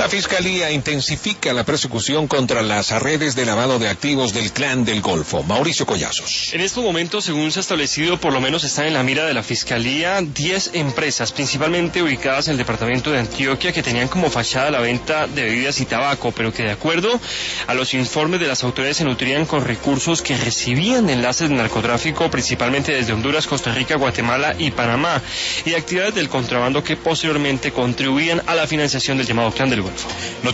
La Fiscalía intensifica la persecución contra las redes de lavado de activos del Clan del Golfo. Mauricio Collazos. En estos momentos, según se ha establecido, por lo menos están en la mira de la Fiscalía 10 empresas, principalmente ubicadas en el departamento de Antioquia, que tenían como fachada la venta de bebidas y tabaco, pero que de acuerdo a los informes de las autoridades se nutrían con recursos que recibían enlaces de narcotráfico, principalmente desde Honduras, Costa Rica, Guatemala y Panamá, y actividades del contrabando que posteriormente contribuían a la financiación del llamado Clan del Golfo.